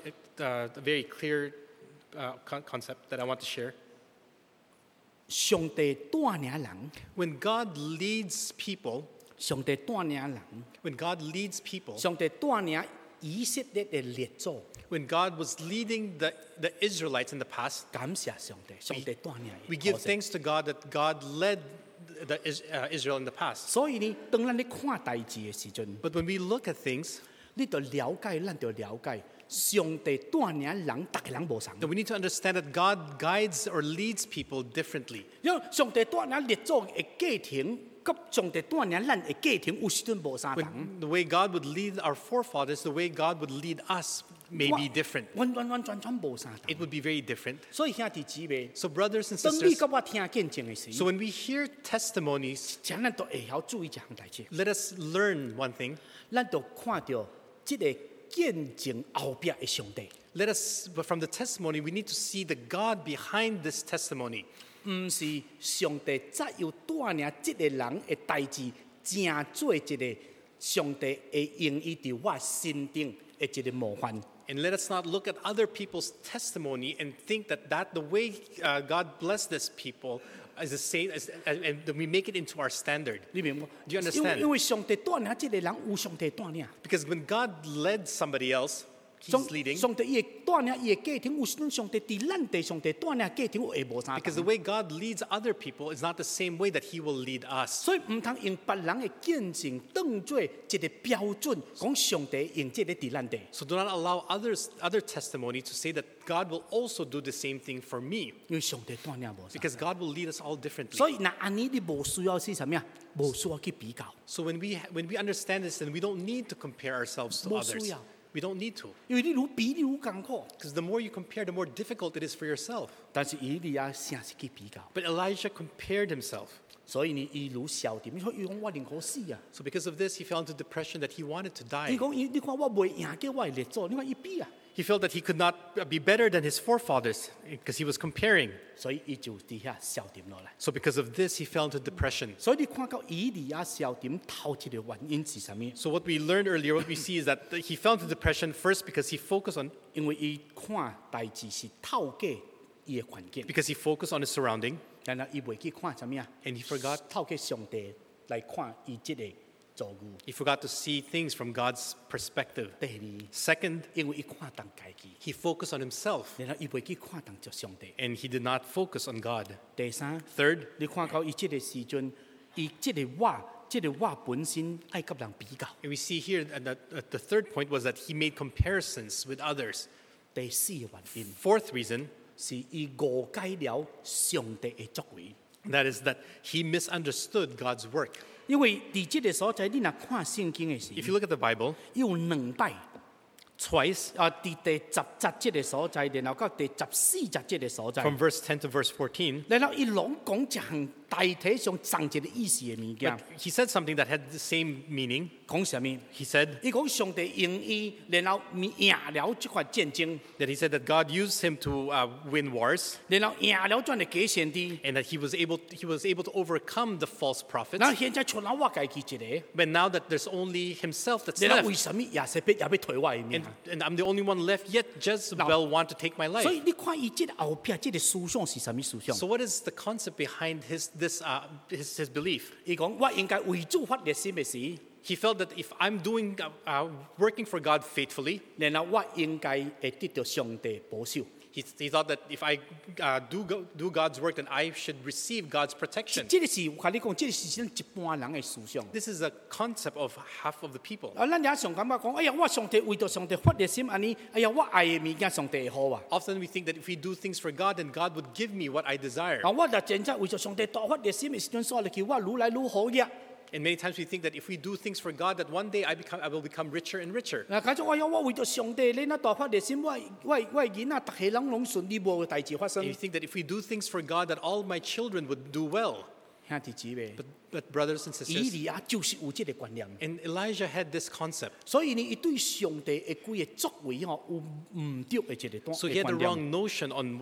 a very clear concept that I want to share. 上帝帶領人， When God leads people, 上帝帶領人， when God leads people, 上帝帶領以色列的列祖， when God was leading the Israelites in the past, 感謝上帝，上帝帶領伊。 we give thanks to God that God led Israel in the past. 所以呢，當咱咧看代志嘅時陣， But when we look at things, 你就了解，咱就了解，上帝帶領人，逐個人無相。 then we need to understand that God guides or leads people differently. 因為上帝帶領列祖嘅家庭，甲上帝帶領咱嘅家庭有時陣無相同。 When the way God would lead our forefathers, the way God would lead us may be different. 完全無相同。 It would be very different. 所以兄弟姊妹， So brothers and 當你 sisters, 甲我聽見證嘅時， so when we hear testimonies, 請咱都會曉注意一項代志， let us learn one thing. 咱就看到即個見證後壁嘅上帝。 Let us, but from the testimony, we need to see the God behind this testimony. 唔是上帝只有帶領即個人嘅代志，正做一個上帝會用伊伫我心中嘅一個模範。 And let us not look at other people's testimony and think that the way God blessed this people is the same, and we make it into our standard. 你明冇？ Do you understand? 因為上帝帶領即個人有上帝帶領， Because when God led somebody else, He's leading. 上帝伊會帶領伊嘅家庭，有時上帝伫咱地上帝帶領家庭會無相 Because the 同。 way God leads other people is not the same way that He will lead us. 所以唔通用別人嘅見證當做一個標準，講上帝用即個伫咱地， So do not allow other testimony to say that God will also do the same thing for me. 因為上帝帶領無相。 Because God will lead us all differently. 所以嗱，安尼你無需要是什麼呀？無需要去比較。 So when we understand this, then we don't need to compare ourselves to 冇需 others. 要。 We don't need to. 因為你愈比你愈艱苦， Because the more you compare, the more difficult it is for yourself. 但是以利亞成是去比較， But Elijah compared himself. 所以呢，伊愈消沉。你說伊講我寧可死啊！ So because of this, he fell into depression that he wanted to 伊 die. 講你看我袂贏過我嘅列祖，你看伊比啊， He felt that he could not be better than his forefathers because he was comparing. 所以伊就伫遐消沉落來。 So because of this, he fell into depression. 所以你看到以利亞消沉頭一個原因是什麼？ So what we learned earlier, what we see is that he fell into depression first because he focused on 因為伊看代志是透過伊嘅環境， because he focused on his surrounding 然後伊袂去看什麼啊？ and he forgot 透過上帝來看伊即個造物。 He forgot to see things from God's perspective. 第二， Second, 因為伊看重家己， he focused on himself 然後伊袂去看重着上帝。 and he did not focus on God. 第三， Third, 你看到伊即個時陣，伊即個我本身愛甲人比較。 and we see here that the third point was that he made comparisons with others. 第四個原因 Fourth reason, 是伊誤解了上帝嘅作為。 that is that he misunderstood God's work. 因為伫即個所在，你若看聖經嘅時， If you look at the Bible, 有兩擺。 twice 啊，伫第10節即個所在，然後到第14節即個所在， from verse 10 to verse 14, 然後伊攏講一項大體上同一個意思嘅物件 but，he said something that had the same meaning. 講什麼？ He said 伊講上帝用伊，然後贏了這款戰爭， that he said that God used him to win wars 然後贏了轉嚟假先知， and that he was able to overcome the false prophets. 然後現在除了我家己一個， But now that there's only himself that's 然後為 left, 什麼也是也要退我嘅命 and I'm the only one left, yet Jezebel want to take my 所以 life. 你看伊即個後壁即個思想是什麼思想？ So what is the concept behind his belief? 伊講我應該為主發熱心嘅事， He felt that if I'm working for God faithfully, 然後我應該會得到上帝保守。 he thought that if I do God's work, then I should receive God's protection. 這個是我跟你講，這個是咱一般人嘅思想。 This is a concept of half of the people. 啊，咱也常感覺講，哎呀，我上帝為到上帝發熱心安尼，哎呀，我愛嘅物件上帝會好啊。 Often we think that if we do things for God, then God would give me what I desire. 啊，我就真正為咗上帝大發熱心嘅時陣，所以叫我愈來愈好嘅。 And many times we think that if we do things for God, that one day I will become richer and richer. 嗱，假如哎呀，我為咗上帝，你那大發熱心，我囡仔逐下人攏順利，無代志發 And 生 you。think that if we do things for God, that all my children would do well. 兄弟姊妹， But brothers and 以 sisters, 利亞就是有這個觀念， and Elijah had this concept. 所以呢，伊對上帝嘅幾個作為吼有唔對嘅一個 So he had the 觀念。 wrong notion on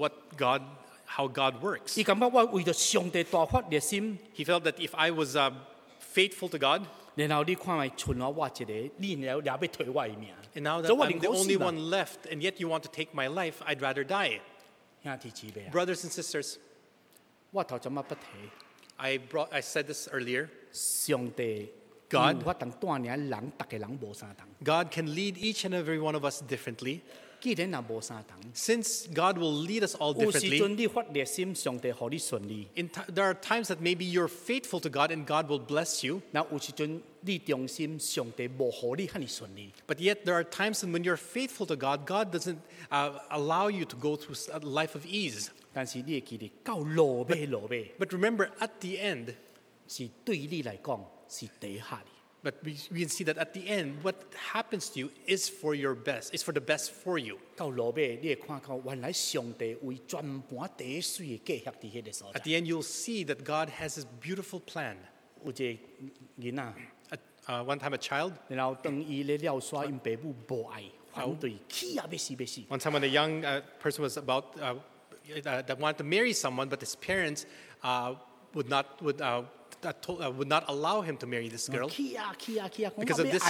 how God works. 伊感覺我為咗上帝大發熱心， He felt that if I was faithful to God, 然後你看咪存我一個，你了也要退我嘅命。 and now that 所以我 I'm 寧 the 可 only 死啦。 one left, and yet you want to take my life, I'd rather die. 兄弟姊妹啊， Brothers and sisters, 我頭怎麼不提？ I said this earlier. 上帝 God 有法當帶領人，逐個人無相同。 God can lead each and every one of us differently. 既然也無相同， Since God will lead us all 有時 differently, 陣你發熱心，上帝互你順利； there are times that maybe you're faithful to God and God will bless you. 那有時陣你忠心，上帝無互你遐尼順利。 But yet there are times when you're faithful to God, God doesn't allow you to go through a life of ease. 但是你會記得到落尾， But remember, at the end, 是對你來講是底下的。 but we can see that at the end, what happens to you is for your best. It's for the best for you. 到落尾，你會看到原來上帝為全盤第一水嘅計劃伫迄個所 At 在。 the end, you'll see that God has this beautiful plan. 有一個囡仔， One time, a child, 然後當伊咧了耍，因爸母無愛，反對，氣啊要死要死。 one time when a young person was about that wanted to marry someone, but his parents would not allow him to marry this girl. 氣啊氣啊氣啊！ Because of this,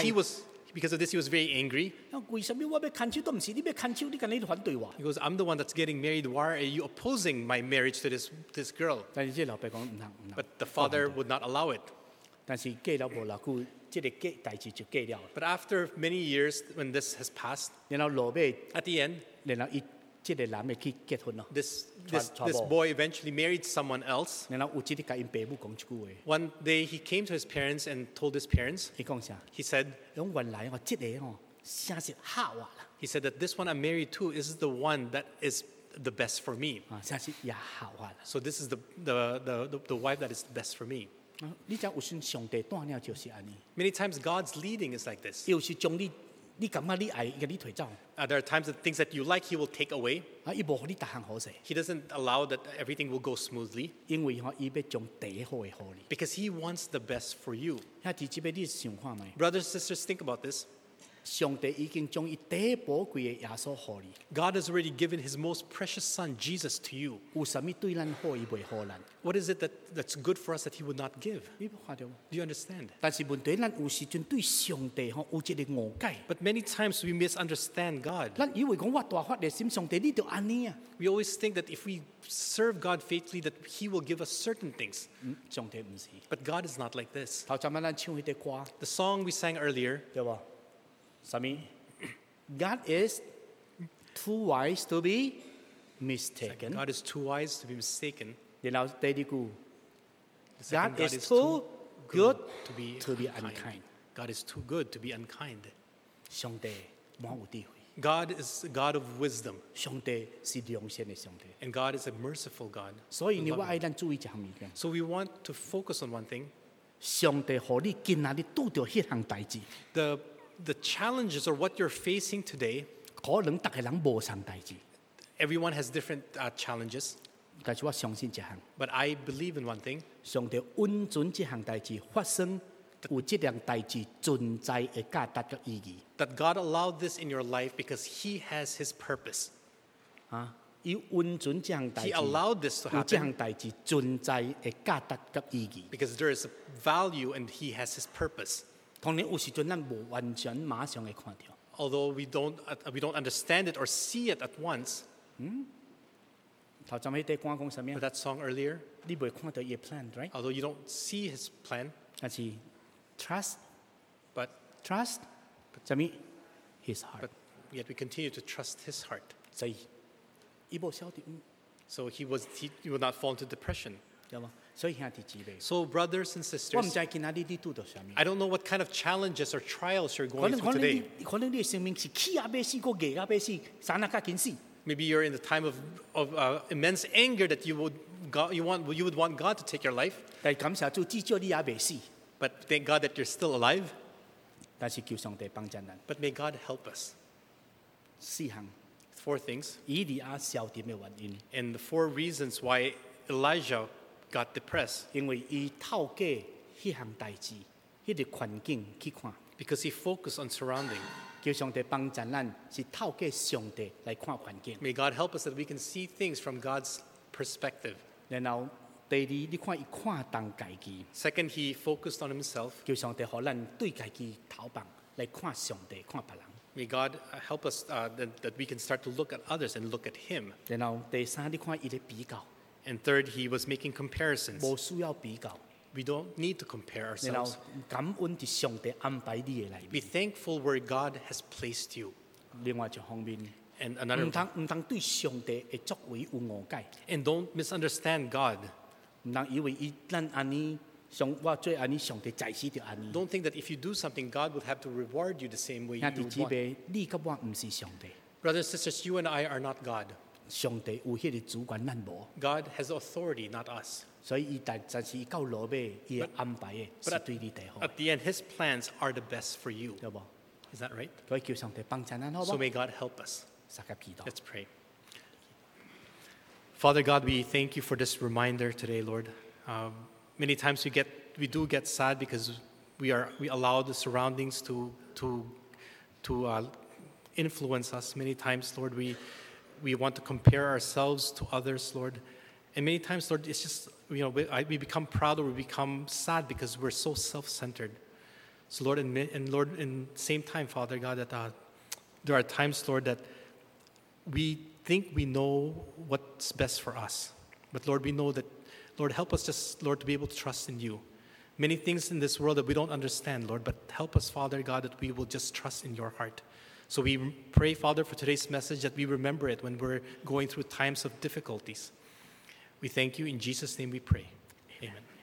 he was very angry. 為什麼我要牽手都唔是你要牽手，你咁你反對我？ He goes, I'm the one that's getting married. Why are you opposing my marriage to this girl? 但是這老爸講唔通唔 But 通。 the father would not allow it. 但是過了無偌久，這個代志就過了。 But after many years, when this has passed, 然後落尾， at the end, 然後伊這個男嘅去結婚咯。 this Trouble. boy eventually married someone else. 然後有一日甲因爸母講一句話， One day, he came to his parents and told his parents, 伊講啥？ he said, 講原來這個真是嚇我啦， he said that this one I'm married to is the one that is the best for me. 真是也嚇我啦。 So this is the wife that is the best for me. 你知有時上帝帶領就是安尼， Many times, God's leading is like this. 有時將你感覺你愛，伊甲你推走， There are times that things that you like, he will take away. 伊無互你逐項好勢， He doesn't allow that everything will go smoothly 因為伊要將第好嘅互你。 because he wants the best for you. 兄弟姊妹，你想看覓？ Brothers and sisters, think about this. 上帝已經將伊第一寶貴嘅耶穌予你， God has already given his most precious son, Jesus, to you. 有啥物對咱好，伊袂予咱， What is it that's good for us that he would not give? 你有看到嗎？ Do you understand? 但是問題，咱有時陣對上帝吼有一個誤解， But many times we misunderstand God. 咱以為講我大發熱心，上帝你就安尼啊， We always think that if we serve God faithfully, that he will give us certain things. 上帝唔是。 But God is not like this. 頭陣咱唱迄隻歌， The song we sang earlier, 對無？啥物 ？God is too wise to be mistaken。 God is too wise to be mistaken. 然後第二句 The second, ，God is too good to be unkind。 God is too good to be unkind. 上帝滿有智慧， God is a God of wisdom, 上帝是良善嘅上帝。 and God is a merciful God. 所以呢， Loving. 我愛咱注意一項物件， So we want to focus on one thing. 上帝互你今仔日拄着迄項代志， The challenges or what you're facing today, 可能逐個人無項代志， everyone has different challenges. 但是我相信一項， But I believe in one thing, 上帝允准這項代志發生，有這樣代志存在嘅價值嘅意義。 that God allowed this in your life because he has his purpose. 啊，伊允准這項代 He 志， allowed this to 有這 happen 項代志存在嘅價值及意義。 because there is a value and he has his purpose. 當然有時陣咱無完全馬上會看到， Although we don't understand it or see it at once. 頭陣迄啲歌講什麼 But？that song earlier, 你袂看到伊 plan，right？ although you don't see his plan, 但是 trust but 什麼 his heart， but yet we continue to trust his heart. 所以伊無曉得， So he would not fall into depression. 對嗎？所以兄弟姊妹， So brothers and 我唔 sisters, 知今仔日你拄到什麼。 I don't know what kind of challenges or trials you're 可 going 能 through 可能 today. 你可能你嘅生命是氣啊，要死，個熱啊，要死，生啊，較緊死。 Maybe you're in the time of immense anger that you would want God to take your life. 但係感謝主，至少你也未死。 But thank God that you're still alive. 但是求上帝幫助咱。 But may God help us. 四項 4 things. 以利亞消沉嘅原因， And the 4 reasons why Elijah got depressed. 因為伊透過迄項代志、迄個環境去看， Because he focused on surrounding. 求上帝幫助咱是透過上帝來看環境。 May God help us that we can see things from God's perspective. 然後第二，你看伊看重家己， Second, he focused on himself. 求上帝互咱對家己頭放來看上帝、看別人。 May God help us that we can start to look at others and look at him. 然後第三，你看伊咧比較， And third, he was making comparisons. 無需要比較。 We don't need to compare 然後 ourselves. 感恩伫上帝安排你嘅內 Be 面。 thankful where God has placed you. 另外一方面， And 唔通對上帝嘅作為有誤解， and don't misunderstand God. 唔通以為伊咱安尼我做安尼，上帝在世就安尼。 Don't think that if you do something, God would have to reward you the same way 兄 you 弟 would 姊 want. 妹，你甲我唔是上帝， Brothers and sisters, you and I are not God. 上帝有迄個主權，咱無。 God has authority, not us. 所以伊但是伊到落尾，伊嘅安排嘅 But 是對你最好 At，the end, his plans are the best for you. 對無？ Is that right? 所以叫上帝幫助咱，好 So 無？ may God help us. 三甲祈禱。 Let's pray. Father God, we thank you for this reminder today, Lord. Many times we do get sad because we allow the surroundings to influence us. Many times, Lord, we want to compare ourselves to others, Lord. And many times, Lord, it's just, we become proud or we become sad because we're so self-centered. So, Lord, and Lord, in the same time, Father God, that there are times, Lord, that we think we know what's best for us. But, Lord, we know that, Lord, help us just, Lord, to be able to trust in you. Many things in this world that we don't understand, Lord, but help us, Father God, that we will just trust in your heart. So we pray, Father, for today's message that we remember it when we're going through times of difficulties. We thank you. In Jesus' name we pray. Amen.